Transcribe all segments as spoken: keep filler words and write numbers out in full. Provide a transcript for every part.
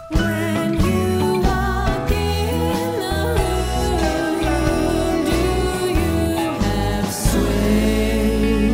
When you walk in the room, do you have sway?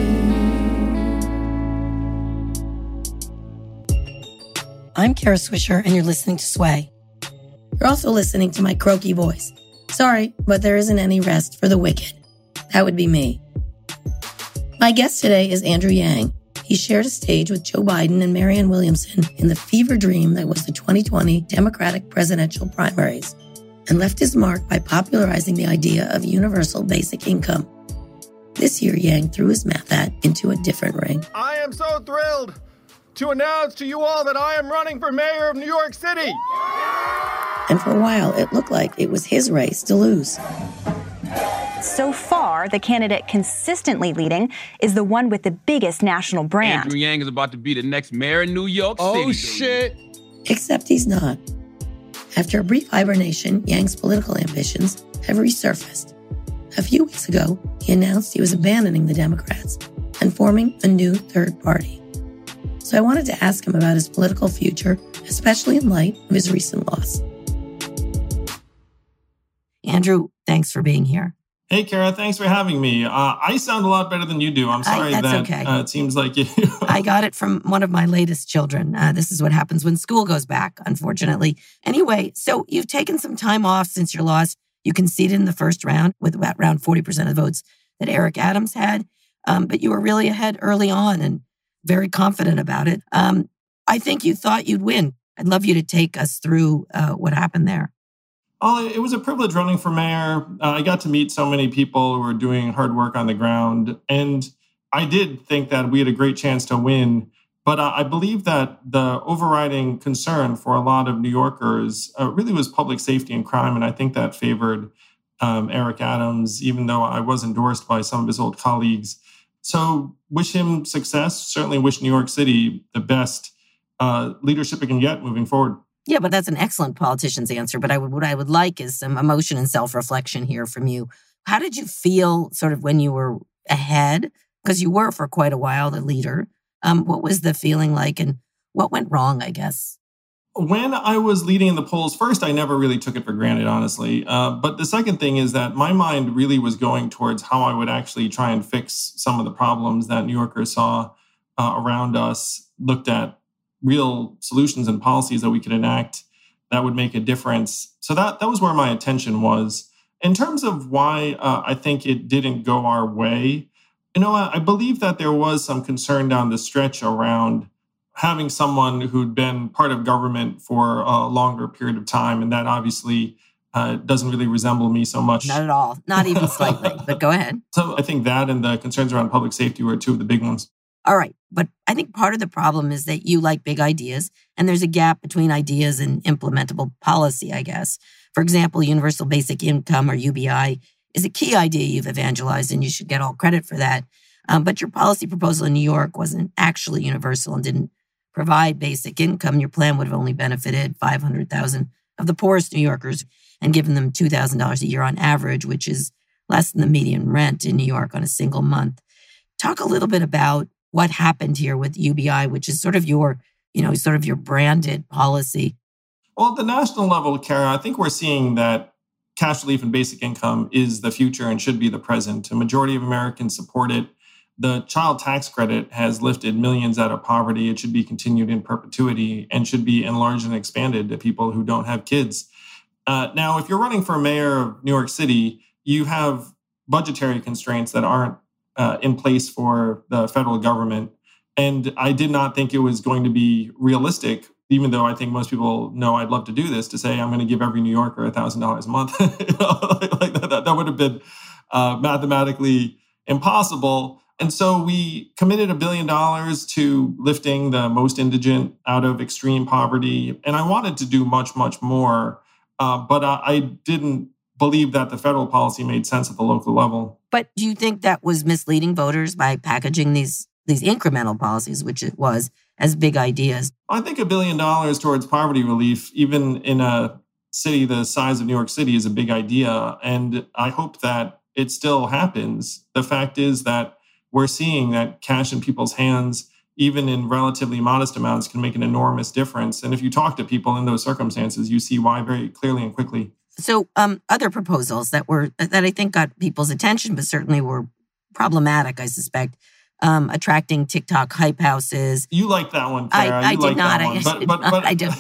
I'm Kara Swisher, and you're listening to Sway. You're also listening to my croaky voice. Sorry, but there isn't any rest for the wicked. That would be me. My guest today is Andrew Yang. He shared a stage with Joe Biden and Marianne Williamson in the fever dream that was the twenty twenty Democratic presidential primaries, and left his mark by popularizing the idea of universal basic income. This year, Yang threw his math hat into a different ring. I am so thrilled to announce to you all that I am running for mayor of New York City. And for a while, it looked like it was his race to lose. So far, the candidate consistently leading is the one with the biggest national brand. Andrew Yang is about to be the next mayor of New York City. Oh, shit. Except he's not. After a brief hibernation, Yang's political ambitions have resurfaced. A few weeks ago, he announced he was abandoning the Democrats and forming a new third party. So I wanted to ask him about his political future, especially in light of his recent loss. Andrew, thanks for being here. Hey, Kara, thanks for having me. Uh, I sound a lot better than you do. I'm sorry I, that okay. uh, it seems like you. I got it from one of my latest children. Uh, this is what happens when school goes back, unfortunately. Anyway, so you've taken some time off since your loss. You conceded in the first round with about around forty percent of the votes that Eric Adams had. Um, but you were really ahead early on and very confident about it. Um, I think you thought you'd win. I'd love you to take us through uh, what happened there. Oh, it was a privilege running for mayor. Uh, I got to meet so many people who were doing hard work on the ground. And I did think that we had a great chance to win. But uh, I believe that the overriding concern for a lot of New Yorkers uh, really was public safety and crime. And I think that favored um, Eric Adams, even though I was endorsed by some of his old colleagues. So wish him success. Certainly wish New York City the best uh, leadership it can get moving forward. Yeah, but that's an excellent politician's answer. But I would, what I would like is some emotion and self-reflection here from you. How did you feel sort of when you were ahead? Because you were for quite a while the leader. Um, what was the feeling like and what went wrong, I guess? When I was leading in the polls, first, I never really took it for granted, honestly. Uh, but the second thing is that my mind really was going towards how I would actually try and fix some of the problems that New Yorkers saw uh, around us, looked at real solutions and policies that we could enact that would make a difference. So that that was where my attention was. In terms of why uh, I think it didn't go our way, you know, I, I believe that there was some concern down the stretch around having someone who'd been part of government for a longer period of time. And that obviously uh, doesn't really resemble me so much. Not at all. Not even slightly. But go ahead. So I think that and the concerns around public safety were two of the big ones. All right. But I think part of the problem is that you like big ideas, and there's a gap between ideas and implementable policy, I guess. For example, universal basic income, or U B I, is a key idea you've evangelized, and you should get all credit for that. Um, but your policy proposal in New York wasn't actually universal and didn't provide basic income. Your plan would have only benefited five hundred thousand of the poorest New Yorkers and given them two thousand dollars a year on average, which is less than the median rent in New York on a single month. Talk a little bit about what happened here with U B I, which is sort of your, you know, sort of your branded policy. Well, at the national level, Kara, I think we're seeing that cash relief and basic income is the future and should be the present. A majority of Americans support it. The child tax credit has lifted millions out of poverty. It should be continued in perpetuity and should be enlarged and expanded to people who don't have kids. Uh, now, if you're running for mayor of New York City, you have budgetary constraints that aren't Uh, in place for the federal government. And I did not think it was going to be realistic, even though I think most people know I'd love to do this, to say I'm going to give every New Yorker one thousand dollars a month. you know, like, like that, that would have been uh, mathematically impossible. And so we committed a billion dollars to lifting the most indigent out of extreme poverty. And I wanted to do much, much more. Uh, but I, I didn't believe that the federal policy made sense at the local level. But do you think that was misleading voters by packaging these these incremental policies, which it was, as big ideas? I think a billion dollars towards poverty relief, even in a city the size of New York City, is a big idea. And I hope that it still happens. The fact is that we're seeing that cash in people's hands even in relatively modest amounts, can make an enormous difference. And if you talk to people in those circumstances, you see why very clearly and quickly. So um, other proposals that were that I think got people's attention, but certainly were problematic, I suspect, um, attracting TikTok hype houses. You like that one, I, Kara. I you did like not. That I, one. I But, did but, not. but, I do.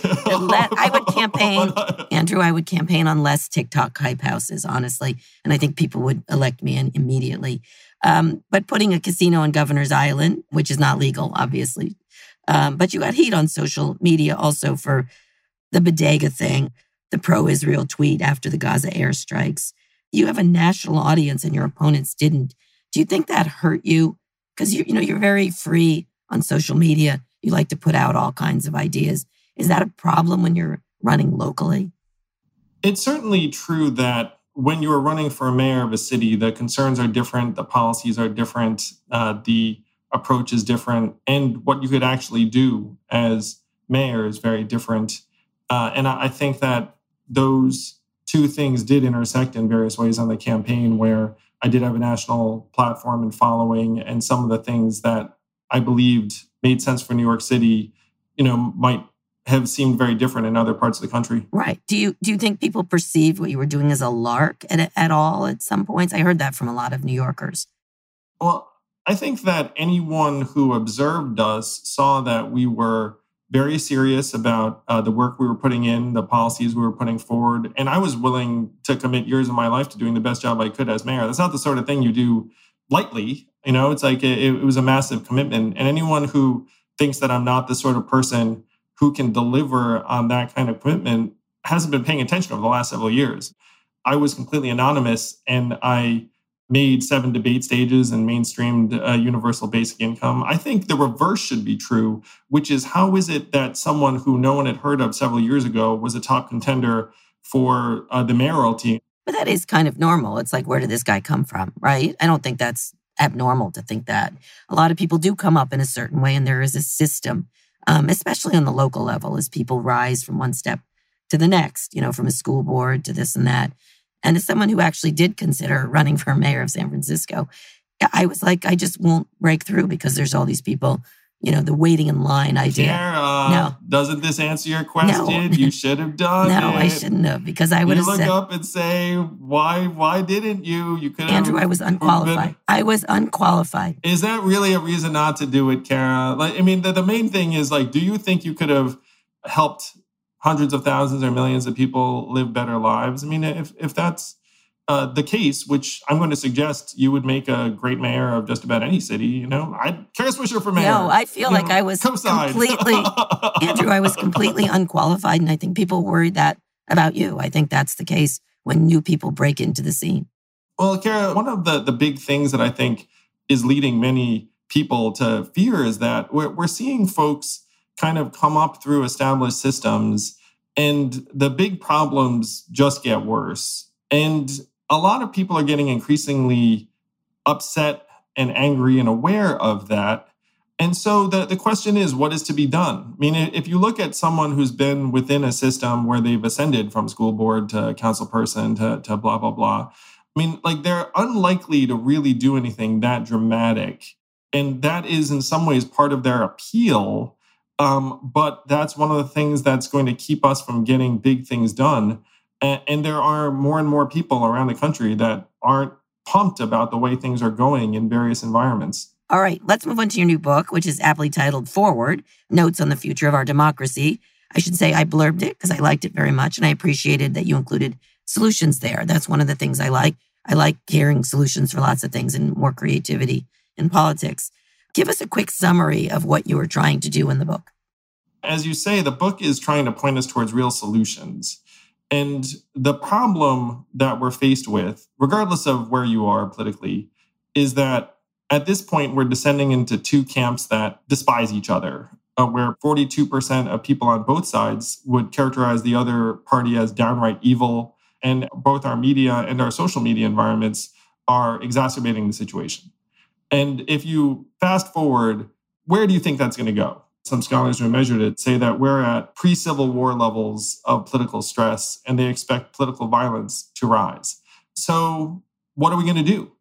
I would campaign, Andrew, I would campaign on less TikTok hype houses, honestly. And I think people would elect me in immediately. Um, but putting a casino on Governor's Island, which is not legal, obviously. Um, but you got heat on social media also for the bodega thing, the pro-Israel tweet after the Gaza airstrikes. You have a national audience and your opponents didn't. Do you think that hurt you? Because you, you know, you're very free on social media. You like to put out all kinds of ideas. Is that a problem when you're running locally? It's certainly true that when you're running for a mayor of a city, the concerns are different, the policies are different, uh, the approach is different, and what you could actually do as mayor is very different. Uh, and I, I think that those two things did intersect in various ways on the campaign, where I did have a national platform and following, and some of the things that I believed made sense for New York City, you know, might have seemed very different in other parts of the country. Right. Do you do you think people perceived what you were doing as a lark at, at all at some points? I heard that from a lot of New Yorkers. Well, I think that anyone who observed us saw that we were very serious about uh, the work we were putting in, the policies we were putting forward. And I was willing to commit years of my life to doing the best job I could as mayor. That's not the sort of thing you do lightly. You know, it's like it, it was a massive commitment. And anyone who thinks that I'm not the sort of person who can deliver on that kind of commitment hasn't been paying attention over the last several years. I was completely anonymous, and I made seven debate stages and mainstreamed uh, universal basic income. I think the reverse should be true, which is, how is it that someone who no one had heard of several years ago was a top contender for uh, the mayoralty? But that is kind of normal. It's like, where did this guy come from, right? I don't think that's abnormal to think that. A lot of people do come up in a certain way, and there is a system, um, especially on the local level, as people rise from one step to the next, you know, from a school board to this and that. And as someone who actually did consider running for mayor of San Francisco, I was like, I just won't break through because there's all these people, you know, the waiting in line idea. Kara, no. Doesn't this answer your question? No. You should have done no, it. I shouldn't have, because I would You have look said, up and say, why, why didn't you? You could have. Andrew, I was unqualified. Been, I was unqualified. Is that really a reason not to do it, Kara? Like, I mean, the, the main thing is, like, do you think you could have helped hundreds of thousands or millions of people live better lives? I mean, if if that's uh, the case, which I'm going to suggest, you would make a great mayor of just about any city. You know, I'd Kara Swisher for mayor. No, I feel you like know, I was co-side. completely, Andrew, I was completely unqualified. And I think people worried that about you. I think that's the case when new people break into the scene. Well, Kara, one of the, the big things that I think is leading many people to fear is that we're, we're seeing folks kind of come up through established systems, and the big problems just get worse. And a lot of people are getting increasingly upset and angry and aware of that. And so the, the question is, what is to be done? I mean, if you look at someone who's been within a system where they've ascended from school board to council person to, to blah, blah, blah, I mean, like, they're unlikely to really do anything that dramatic. And that is in some ways part of their appeal. Um, but that's one of the things that's going to keep us from getting big things done. And, and there are more and more people around the country that aren't pumped about the way things are going in various environments. All right, let's move on to your new book, which is aptly titled Forward, Notes on the Future of Our Democracy. I should say I blurbed it because I liked it very much, and I appreciated that you included solutions there. That's one of the things I like. I like hearing solutions for lots of things and more creativity in politics. Give us a quick summary of what you were trying to do in the book. As you say, the book is trying to point us towards real solutions. And the problem that we're faced with, regardless of where you are politically, is that at this point, we're descending into two camps that despise each other, uh, where forty-two percent of people on both sides would characterize the other party as downright evil. And both our media and our social media environments are exacerbating the situation. And if you fast forward, where do you think that's going to go? Some scholars who measured it say that we're at pre-Civil War levels of political stress, and they expect political violence to rise. So what are we going to do?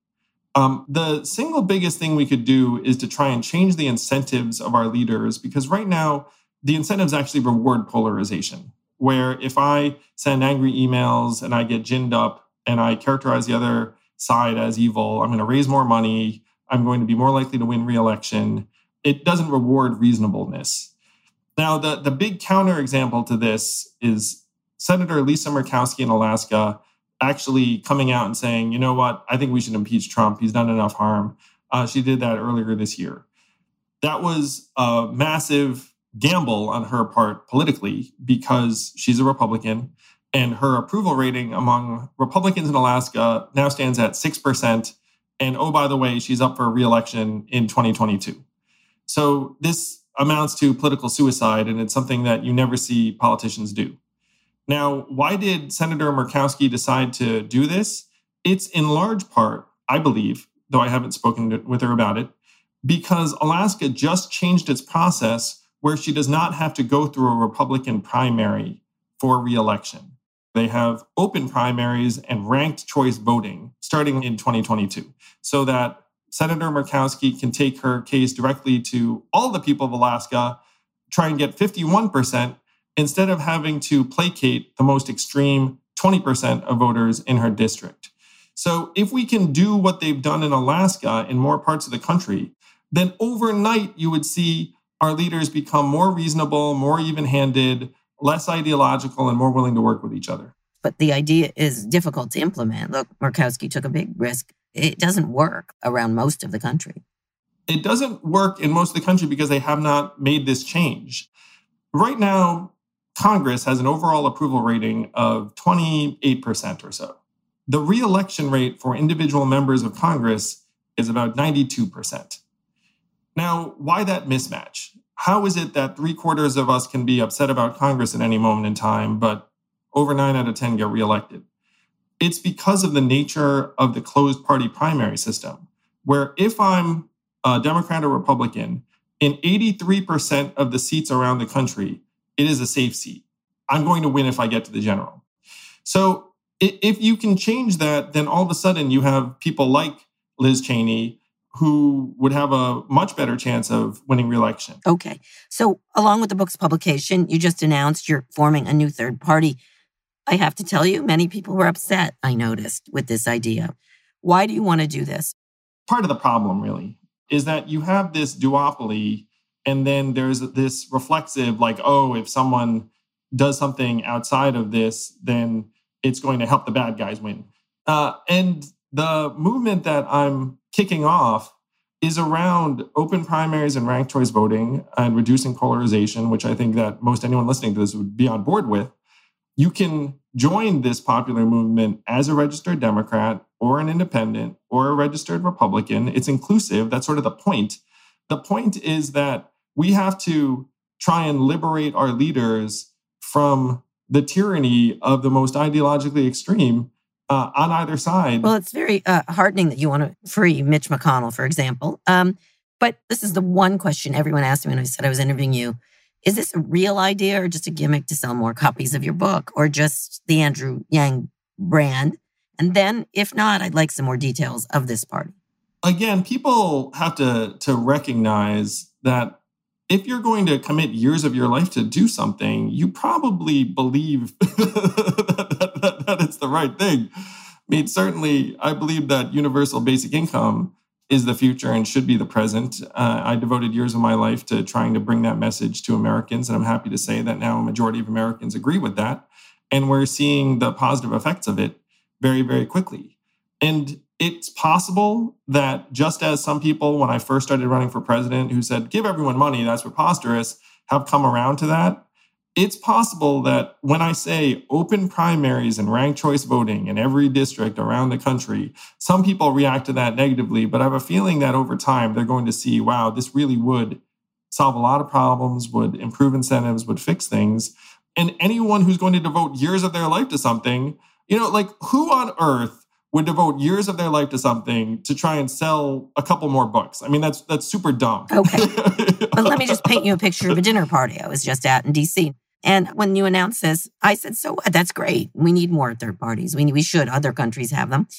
Um, the single biggest thing we could do is to try and change the incentives of our leaders, because right now, the incentives actually reward polarization, where if I send angry emails and I get ginned up and I characterize the other side as evil, I'm going to raise more money, I'm going to be more likely to win re-election. It doesn't reward reasonableness. Now, the, the big counterexample to this is Senator Lisa Murkowski in Alaska actually coming out and saying, you know what, I think we should impeach Trump. He's done enough harm. Uh, she did that earlier this year. That was a massive gamble on her part politically because she's a Republican and her approval rating among Republicans in Alaska now stands at six percent. And oh, by the way, she's up for re-election in twenty twenty-two. So this amounts to political suicide, and it's something that you never see politicians do. Now, why did Senator Murkowski decide to do this? It's in large part, I believe, though I haven't spoken with her about it, because Alaska just changed its process where she does not have to go through a Republican primary for re-election. They have open primaries and ranked choice voting starting in twenty twenty-two, so that Senator Murkowski can take her case directly to all the people of Alaska, try and get fifty-one percent, instead of having to placate the most extreme twenty percent of voters in her district. So if we can do what they've done in Alaska in more parts of the country, then overnight you would see our leaders become more reasonable, more even-handed, less ideological, and more willing to work with each other. But the idea is difficult to implement. Look, Murkowski took a big risk. It doesn't work around most of the country. It doesn't work in most of the country because they have not made this change. Right now, Congress has an overall approval rating of twenty-eight percent or so. The re-election rate for individual members of Congress is about ninety-two percent. Now, why that mismatch? How is it that three quarters of us can be upset about Congress at any moment in time, but over nine out of ten get reelected? It's because of the nature of the closed party primary system, where if I'm a Democrat or Republican, in eighty-three percent of the seats around the country, it is a safe seat. I'm going to win if I get to the general. So if you can change that, then all of a sudden you have people like Liz Cheney who would have a much better chance of winning re-election. Okay. So along with the book's publication, you just announced you're forming a new third party. I have to tell you, many people were upset, I noticed, with this idea. Why do you want to do this? Part of the problem, really, is that you have this duopoly, and then there's this reflexive, like, oh, if someone does something outside of this, then it's going to help the bad guys win. Uh, and the movement that I'm kicking off is around open primaries and ranked choice voting and reducing polarization, which I think that most anyone listening to this would be on board with. You can join this popular movement as a registered Democrat or an independent or a registered Republican. It's inclusive. That's sort of the point. The point is that we have to try and liberate our leaders from the tyranny of the most ideologically extreme uh, on either side. Well, it's very uh, heartening that you want to free Mitch McConnell, for example. Um, but this is the one question everyone asked me when I said I was interviewing you. Is this a real idea or just a gimmick to sell more copies of your book or just the Andrew Yang brand? And then, if not, I'd like some more details of this party. Again, people have to, to recognize that if you're going to commit years of your life to do something, you probably believe that, that, that it's the right thing. I mean, certainly, I believe that universal basic income is the future and should be the present. Uh, I devoted years of my life to trying to bring that message to Americans, and I'm happy to say that now a majority of Americans agree with that, and we're seeing the positive effects of it very, very quickly. And it's possible that just as some people, when I first started running for president, who said, give everyone money, that's preposterous, have come around to that, it's possible that when I say open primaries and ranked choice voting in every district around the country, some people react to that negatively, but I have a feeling that over time they're going to see, wow, this really would solve a lot of problems, would improve incentives, would fix things. And anyone who's going to devote years of their life to something, you know, like who on earth would devote years of their life to something to try and sell a couple more books? I mean, that's that's super dumb. Okay. But let me just paint you a picture of a dinner party I was just at in D C. And when you announced this, I said, so what? That's great. We need more third parties. We, we should. Other countries have them.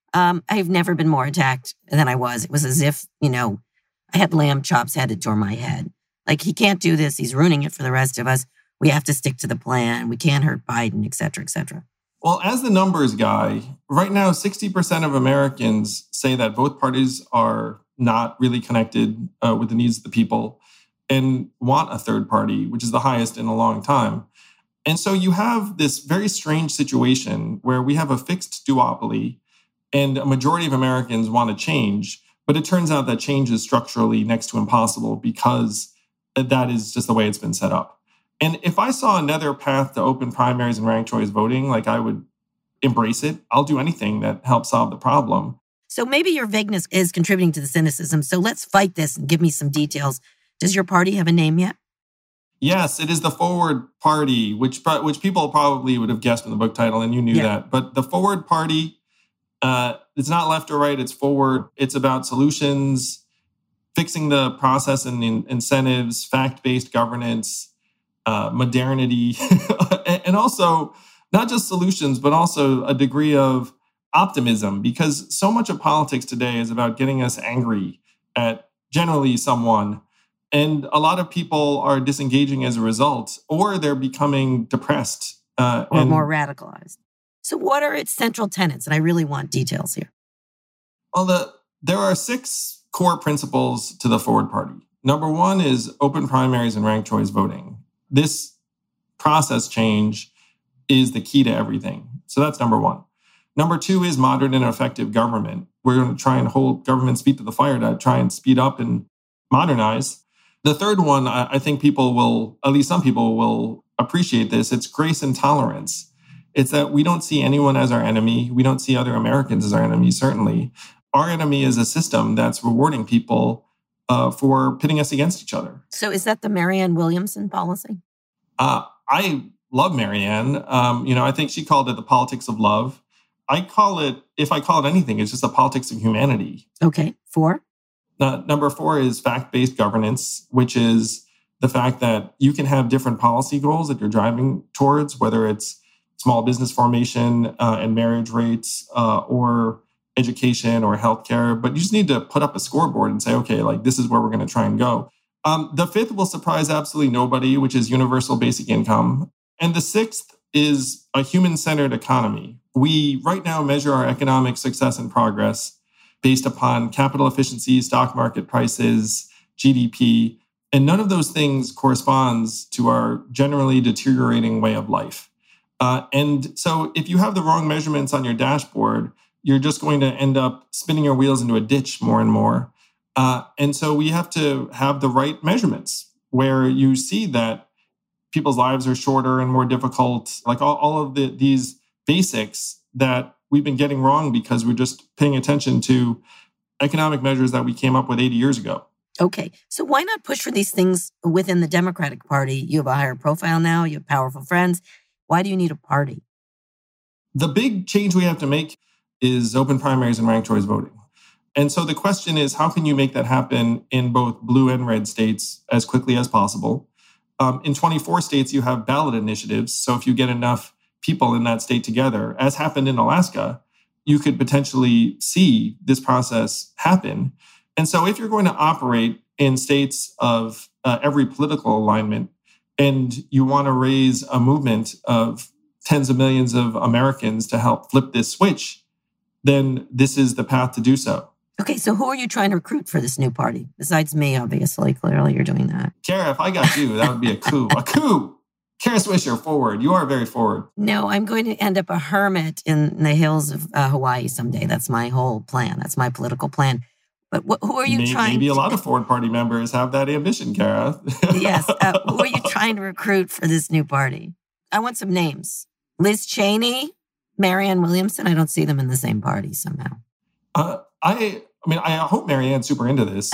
Um, I've never been more attacked than I was. It was as if, you know, I had lamb chops headed toward my head. Like, he can't do this. He's ruining it for the rest of us. We have to stick to the plan. We can't hurt Biden, et cetera, et cetera. Well, as the numbers guy, right now, sixty percent of Americans say that both parties are not really connected uh, with the needs of the people and want a third party, which is the highest in a long time. And so you have this very strange situation where we have a fixed duopoly and a majority of Americans want to change. But it turns out that change is structurally next to impossible because that is just the way it's been set up. And if I saw another path to open primaries and ranked choice voting, like, I would embrace it. I'll do anything that helps solve the problem. So maybe your vagueness is contributing to the cynicism. So let's fight this and give me some details. Does your party have a name yet? Yes, it is the Forward Party, which which people probably would have guessed in the book title, and you knew Yeah. that. But the Forward Party, uh, it's not left or right, it's forward. It's about solutions, fixing the process and in- incentives, fact-based governance, uh, modernity, and also not just solutions, but also a degree of optimism, because so much of politics today is about getting us angry at generally someone. And a lot of people are disengaging as a result, or they're becoming depressed. Uh, Or and, more radicalized? So what are its central tenets? And I really want details here. Well, the, there are six core principles to the Forward Party. Number one is open primaries and ranked choice voting. This process change is the key to everything. So that's number one. Number two is modern and effective government. We're going to try and hold government's feet to the fire to try and speed up and modernize. The third one, I think people will, at least some people will appreciate this. It's grace and tolerance. It's that we don't see anyone as our enemy. We don't see other Americans as our enemy, certainly. Our enemy is a system that's rewarding people uh, for pitting us against each other. So is that the Marianne Williamson policy? Uh, I love Marianne. Um, you know, I think she called it the politics of love. I call it, if I call it anything, it's just the politics of humanity. Okay. Four? Uh, number four is fact-based governance, which is the fact that you can have different policy goals that you're driving towards, whether it's small business formation uh, and marriage rates uh, or education or healthcare, but you just need to put up a scoreboard and say, okay, like, this is where we're going to try and go. Um, the fifth will surprise absolutely nobody, which is universal basic income. And the sixth is a human-centered economy. We right now measure our economic success and progress based upon capital efficiency, stock market prices, G D P, and none of those things corresponds to our generally deteriorating way of life. Uh, and so if you have the wrong measurements on your dashboard, you're just going to end up spinning your wheels into a ditch more and more. Uh, and so we have to have the right measurements where you see that people's lives are shorter and more difficult, like all, all of the, these basics that we've been getting wrong because we're just paying attention to economic measures that we came up with eighty years ago. Okay. So why not push for these things within the Democratic Party? You have a higher profile now. You have powerful friends. Why do you need a party? The big change we have to make is open primaries and ranked choice voting. And so the question is, how can you make that happen in both blue and red states as quickly as possible? Um, in twenty-four states, you have ballot initiatives. So if you get enough people in that state together, as happened in Alaska, you could potentially see this process happen. And so if you're going to operate in states of uh, every political alignment, and you want to raise a movement of tens of millions of Americans to help flip this switch, then this is the path to do so. Okay, so who are you trying to recruit for this new party? Besides me, obviously. Clearly, you're doing that. Kara, if I got you, that would be a coup. A coup! Kara Swisher, forward. You are very forward. No, I'm going to end up a hermit in the hills of uh, Hawaii someday. That's my whole plan. That's my political plan. But wh- who are you maybe, trying Maybe to... a lot of Forward Party members have that ambition, Kara. Yes. Uh, who are you trying to recruit for this new party? I want some names. Liz Cheney, Marianne Williamson. I don't see them in the same party somehow. Uh, I, I mean, I hope Marianne's super into this.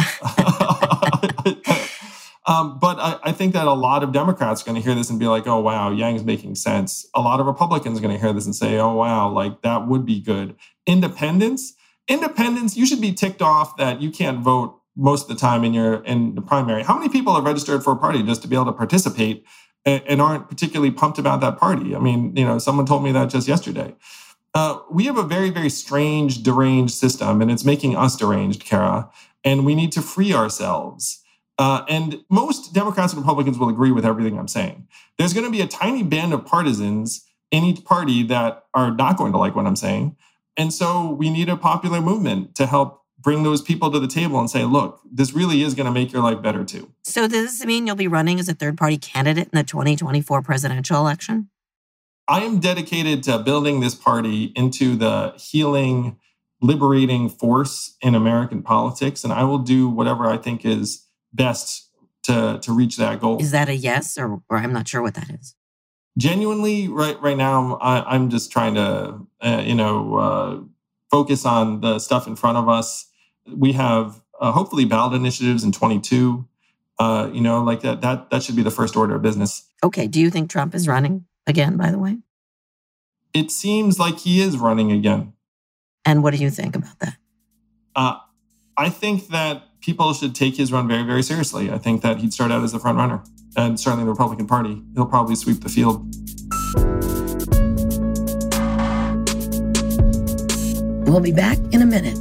um, but I, I think that a lot of Democrats are going to hear this and be like, oh, wow, Yang's making sense. A lot of Republicans are going to hear this and say, oh, wow, like that would be good. Independents, independents, you should be ticked off that you can't vote most of the time in your in the primary. How many people have registered for a party just to be able to participate and, and aren't particularly pumped about that party? I mean, you know, someone told me that just yesterday. Uh, we have a very, very strange, deranged system, and it's making us deranged, Kara. And we need to free ourselves. Uh, and most Democrats and Republicans will agree with everything I'm saying. There's going to be a tiny band of partisans in each party that are not going to like what I'm saying. And so we need a popular movement to help bring those people to the table and say, look, this really is going to make your life better too. So does this mean you'll be running as a third-party candidate in the twenty twenty-four presidential election? I am dedicated to building this party into the healing, liberating force in American politics, and I will do whatever I think is best to, to reach that goal. Is that a yes, or, or I'm not sure what that is? Genuinely, right right now, I, I'm just trying to, uh, you know, uh, focus on the stuff in front of us. We have uh, hopefully ballot initiatives in twenty-two. Uh, you know, like that. That that should be the first order of business. Okay. Do you think Trump is running again, by the way? It seems like he is running again. And what do you think about that? Uh, I think that people should take his run very, very seriously. I think that he'd start out as the front runner, and certainly the Republican Party. He'll probably sweep the field. We'll be back in a minute.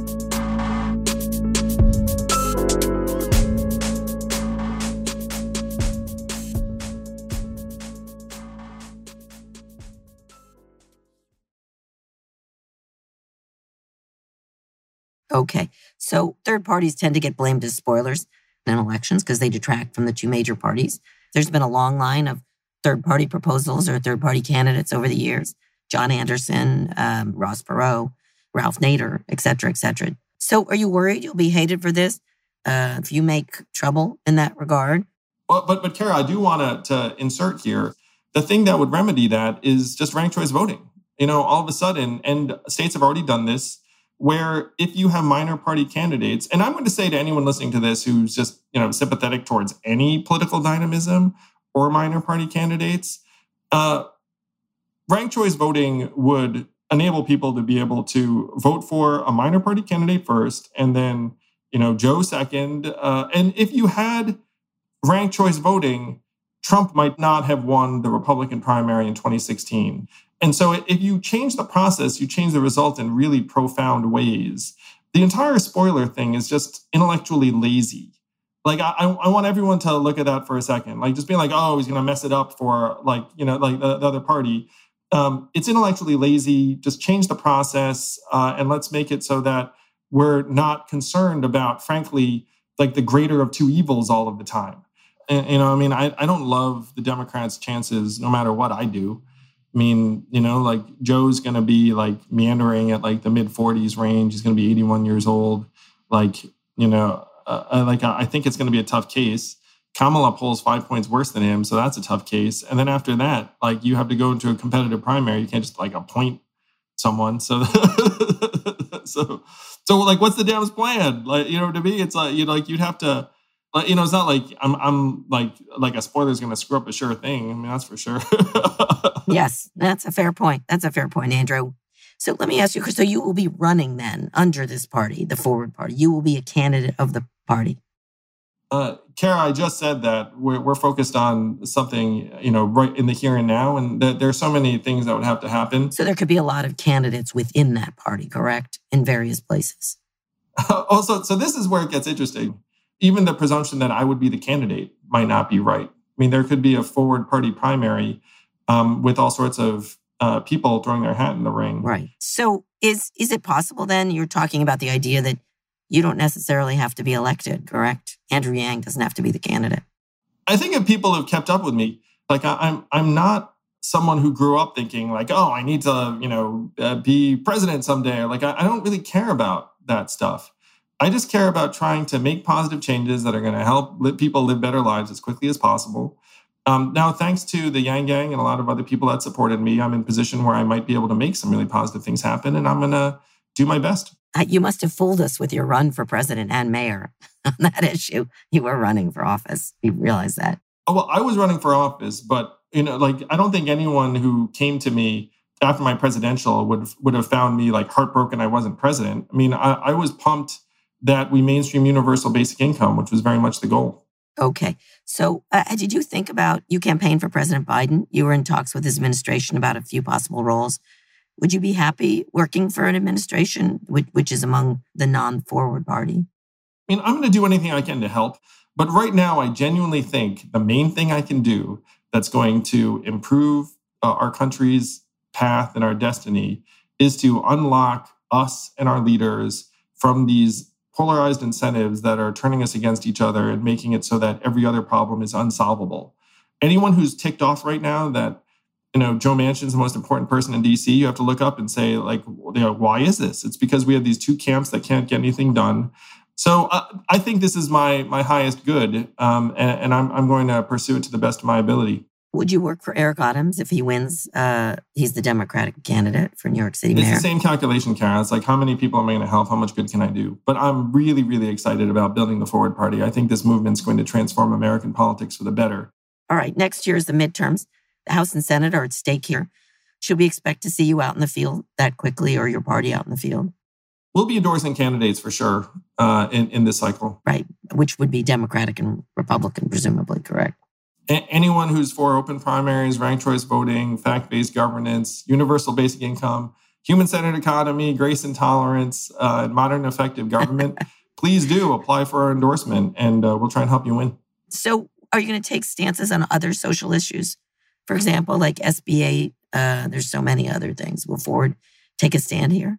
Okay, so third parties tend to get blamed as spoilers in elections because they detract from the two major parties. There's been a long line of third-party proposals or third-party candidates over the years. John Anderson, um, Ross Perot, Ralph Nader, et cetera, et cetera. So are you worried you'll be hated for this uh, if you make trouble in that regard? Well, but, but Kara, I do want to, to insert here, the thing that would remedy that is just ranked choice voting. You know, all of a sudden, and states have already done this, where if you have minor party candidates, and I'm going to say to anyone listening to this who's just, you know, sympathetic towards any political dynamism or minor party candidates, uh, ranked choice voting would enable people to be able to vote for a minor party candidate first, and then, you know, Joe second. Uh, and if you had ranked choice voting, Trump might not have won the Republican primary in twenty sixteen. And so if you change the process, you change the result in really profound ways. The entire spoiler thing is just intellectually lazy. Like, I, I want everyone to look at that for a second. Like, just being like, oh, he's going to mess it up for, like, you know, like the, the other party. Um, it's intellectually lazy. Just change the process uh, and let's make it so that we're not concerned about, frankly, like the greater of two evils all of the time. And, you know, I mean, I, I don't love the Democrats' chances no matter what I do. I mean, you know, like Joe's going to be like meandering at like the mid forties range. He's going to be eighty-one years old. Like, you know, uh, like I think it's going to be a tough case. Kamala polls five points worse than him, so that's a tough case. And then after that, like you have to go into a competitive primary. You can't just like appoint someone. So, so, so like, what's the damn's plan? Like, you know, to me, it's like you know, like you'd have to. You know, it's not like I'm I'm like like a spoiler is going to screw up a sure thing. I mean, that's for sure. Yes, that's a fair point. That's a fair point, Andrew. So let me ask you, so you will be running then under this party, the Forward Party. You will be a candidate of the party. Uh, Kara, I just said that we're we're focused on something, you know, right in the here and now, and that there are so many things that would have to happen. So there could be a lot of candidates within that party, correct? In various places. Also, so this is where it gets interesting. Even the presumption that I would be the candidate might not be right. I mean, there could be a Forward Party primary um, with all sorts of uh, people throwing their hat in the ring. Right. So is is it possible then, you're talking about the idea that you don't necessarily have to be elected, correct? Andrew Yang doesn't have to be the candidate. I think if people have kept up with me, like I, I'm I'm not someone who grew up thinking like, oh, I need to, you know, uh, be president someday. Like I, I don't really care about that stuff. I just care about trying to make positive changes that are going to help let people live better lives as quickly as possible. Um, now, thanks to the Yang Gang and a lot of other people that supported me, I'm in a position where I might be able to make some really positive things happen, and I'm going to do my best. Uh, you must have fooled us with your run for president and mayor on that issue. You were running for office. You realize that. Oh, well, I was running for office, but you know, like I don't think anyone who came to me after my presidential would would have found me like heartbroken I wasn't president. I mean, I, I was pumped that we mainstream universal basic income, which was very much the goal. Okay. So uh, did you think about, you campaigned for President Biden. You were in talks with his administration about a few possible roles. Would you be happy working for an administration which, which is among the non-forward party? I mean, I'm going to do anything I can to help. But right now, I genuinely think the main thing I can do that's going to improve uh, our country's path and our destiny is to unlock us and our leaders from these polarized incentives that are turning us against each other and making it so that every other problem is unsolvable. Anyone who's ticked off right now that, you know, Joe Manchin's the most important person in D C, you have to look up and say, like, you know, why is this? It's because we have these two camps that can't get anything done. So uh, I think this is my my highest good, um, and, and I'm I'm going to pursue it to the best of my ability. Would you work for Eric Adams if he wins? Uh, he's the Democratic candidate for New York City mayor. It's the same calculation, Karen. It's like, how many people am I going to help? How much good can I do? But I'm really, really excited about building the Forward Party. I think this movement's going to transform American politics for the better. All right, next year is the midterms. The House and Senate are at stake here. Should we expect to see you out in the field that quickly, or your party out in the field? We'll be endorsing candidates for sure uh, in, in this cycle. Right, which would be Democratic and Republican, presumably, correct? A- anyone who's for open primaries, ranked choice voting, fact-based governance, universal basic income, human-centered economy, grace and tolerance, uh, and modern effective government, please do apply for our endorsement, and uh, we'll try and help you win. So are you going to take stances on other social issues? For example, like S B A, uh, there's so many other things. Will Forward take a stand here?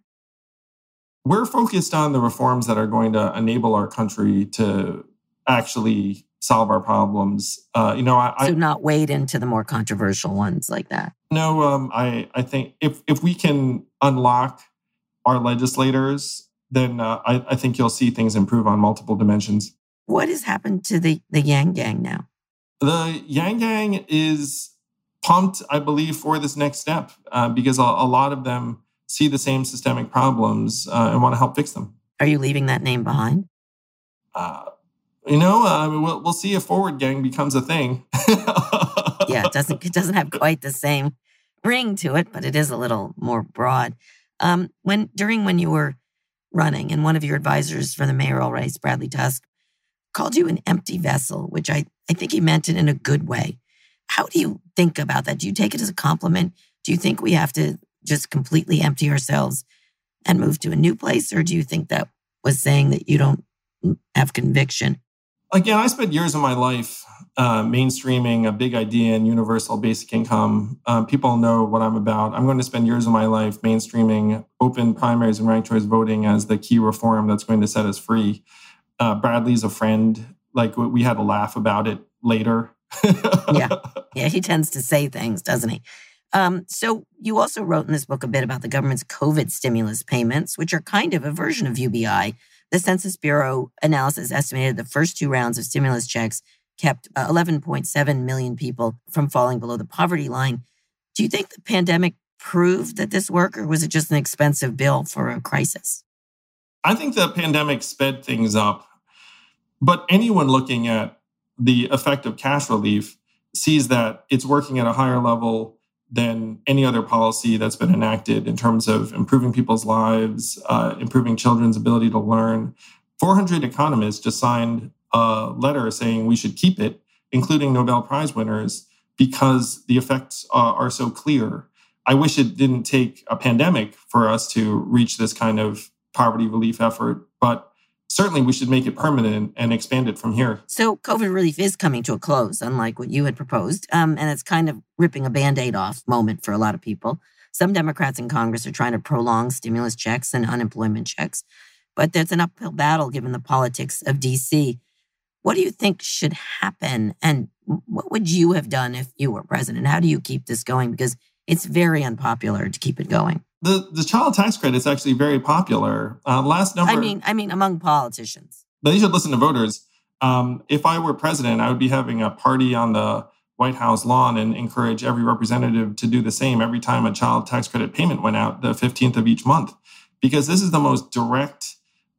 We're focused on the reforms that are going to enable our country to actually solve our problems. Uh, you know, I, So I not wade into the more controversial ones like that. no, um, I, I think if if we can unlock our legislators, then uh, I, I think you'll see things improve on multiple dimensions. What has happened to the, the Yang Gang now? The Yang Gang is pumped, I believe, for this next step uh, because a, a lot of them see the same systemic problems uh, and want to help fix them. Are you leaving that name behind? Uh, you know, uh, we'll, we'll see if Forward Gang becomes a thing. Yeah, it doesn't it doesn't have quite the same ring to it, but it is a little more broad. Um, when during when you were running, and one of your advisors for the mayoral race, Bradley Tusk, called you an empty vessel, which I, I think he meant it in a good way. How do you think about that? Do you take it as a compliment? Do you think we have to just completely empty ourselves and move to a new place? Or do you think that was saying that you don't have conviction? Again, I spent years of my life uh, mainstreaming a big idea in universal basic income. Um, people know what I'm about. I'm going to spend years of my life mainstreaming open primaries and ranked choice voting as the key reform that's going to set us free. Uh, Bradley's a friend. Like, we had a laugh about it later. Yeah. Yeah, he tends to say things, doesn't he? Um, so you also wrote in this book a bit about the government's COVID stimulus payments, which are kind of a version of U B I. The Census Bureau analysis estimated the first two rounds of stimulus checks kept uh, eleven point seven million people from falling below the poverty line. Do you think the pandemic proved that this worked, or was it just an expensive bill for a crisis? I think the pandemic sped things up. But anyone looking at the effect of cash relief sees that it's working at a higher level than any other policy that's been enacted in terms of improving people's lives, uh, improving children's ability to learn. four hundred economists just signed a letter saying we should keep it, including Nobel Prize winners, because the effects uh, are so clear. I wish it didn't take a pandemic for us to reach this kind of poverty relief effort, but certainly we should make it permanent and expand it from here. So COVID relief is coming to a close, unlike what you had proposed, um, and it's kind of ripping a Band-Aid off moment for a lot of people. Some Democrats in Congress are trying to prolong stimulus checks and unemployment checks, but there's an uphill battle given the politics of D C. What do you think should happen, and what would you have done if you were president? How do you keep this going? Because it's very unpopular to keep it going. The the child tax credit is actually very popular. Uh, last number, I mean, I mean, among politicians. They should listen to voters. Um, if I were president, I would be having a party on the White House lawn and encourage every representative to do the same every time a child tax credit payment went out, the fifteenth of each month, because this is the most direct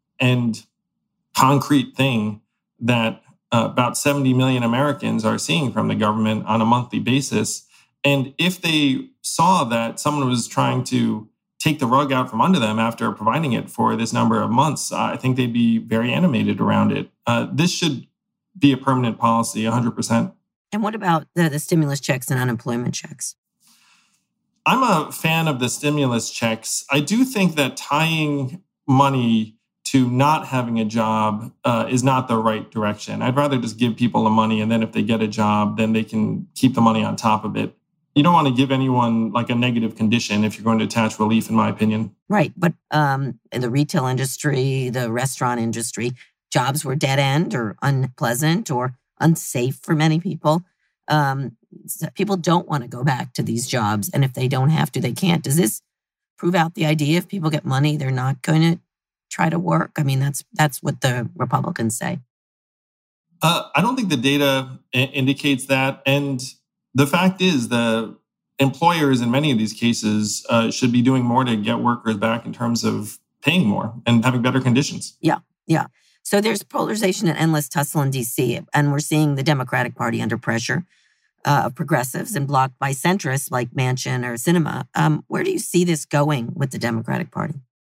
and concrete thing that uh, about seventy million Americans are seeing from the government on a monthly basis. And if they saw that someone was trying to take the rug out from under them after providing it for this number of months, I think they'd be very animated around it. Uh, this should be a permanent policy, one hundred percent. And what about the, the stimulus checks and unemployment checks? I'm a fan of the stimulus checks. I do think that tying money to not having a job uh, is not the right direction. I'd rather just give people the money, and then if they get a job, then they can keep the money on top of it. You don't want to give anyone like a negative condition if you're going to attach relief, in my opinion. Right. But um, in the retail industry, the restaurant industry, jobs were dead end or unpleasant or unsafe for many people. Um, people don't want to go back to these jobs. And if they don't have to, they can't. Does this prove out the idea if people get money, they're not going to try to work? I mean, that's that's what the Republicans say. Uh, I don't think the data I- indicates that. And the fact is, the employers in many of these cases uh, should be doing more to get workers back in terms of paying more and having better conditions. Yeah, yeah. So there's polarization and endless tussle in D C, and we're seeing the Democratic Party under pressure uh, of progressives and blocked by centrists like Manchin or Sinema. Um, where do you see this going with the Democratic Party?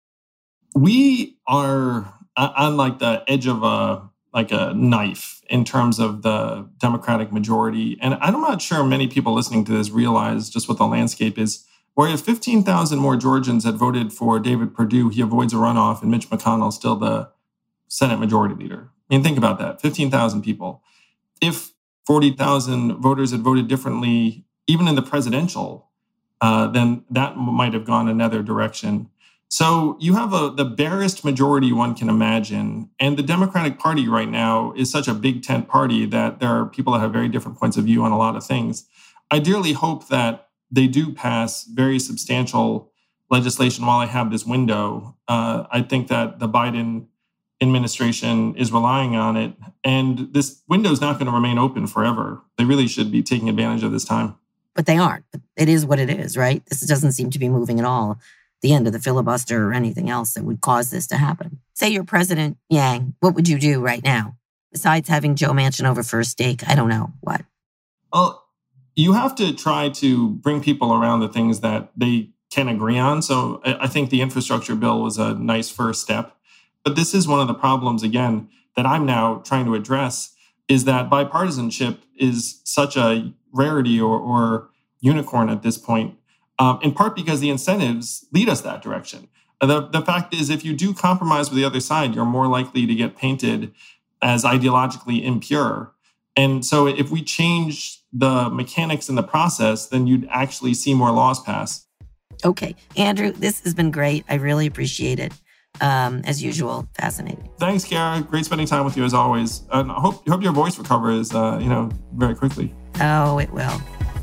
We are on like the edge of a like a knife in terms of the Democratic majority. And I'm not sure many people listening to this realize just what the landscape is. Where if fifteen thousand more Georgians had voted for David Perdue, he avoids a runoff and Mitch McConnell is still the Senate Majority Leader. I mean, think about that, fifteen thousand people. If forty thousand voters had voted differently, even in the presidential, uh, then that might have gone another direction. So you have a, the barest majority one can imagine. And the Democratic Party right now is such a big tent party that there are people that have very different points of view on a lot of things. I dearly hope that they do pass very substantial legislation while I have this window. Uh, I think that the Biden administration is relying on it. And this window is not going to remain open forever. They really should be taking advantage of this time. But they aren't. It is what it is, right? This doesn't seem to be moving at all. The end of the filibuster or anything else that would cause this to happen. Say you're President Yang, what would you do right now? Besides having Joe Manchin over for a steak, I don't know, what? Well, you have to try to bring people around the things that they can agree on. So I think the infrastructure bill was a nice first step. But this is one of the problems, again, that I'm now trying to address, is that bipartisanship is such a rarity or, or unicorn at this point. Um, in part because the incentives lead us that direction. The, the fact is, if you do compromise with the other side, you're more likely to get painted as ideologically impure. And so if we change the mechanics in the process, then you'd actually see more laws pass. Okay. Andrew, this has been great. I really appreciate it. Um, as usual, fascinating. Thanks, Kara. Great spending time with you as always. And I hope, hope your voice recovers, uh, you know, very quickly. Oh, it will.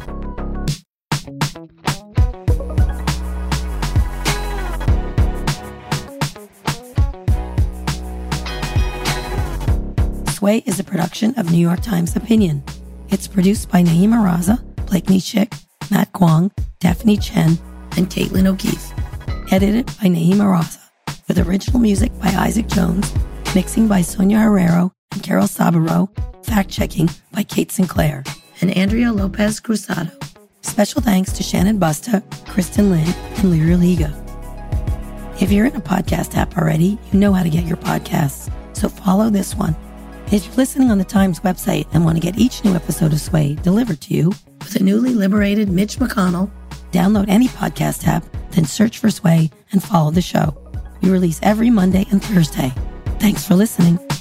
Sway is a production of New York Times Opinion. It's produced by Naima Raza, Blakeney Schick, Matt Kwong, Daphne Chen, and Caitlin O'Keefe. Edited by Naima Raza, with original music by Isaac Jones, mixing by Sonia Herrero and Carol Sabaro, fact-checking by Kate Sinclair, and Andrea Lopez Cruzado. Special thanks to Shannon Busta, Kristen Lynn, and Lyra Liga. If you're in a podcast app already, you know how to get your podcasts, so follow this one. If you're listening on the Times website and want to get each new episode of Sway delivered to you with a newly liberated Mitch McConnell, download any podcast app, then search for Sway and follow the show. We release every Monday and Thursday. Thanks for listening.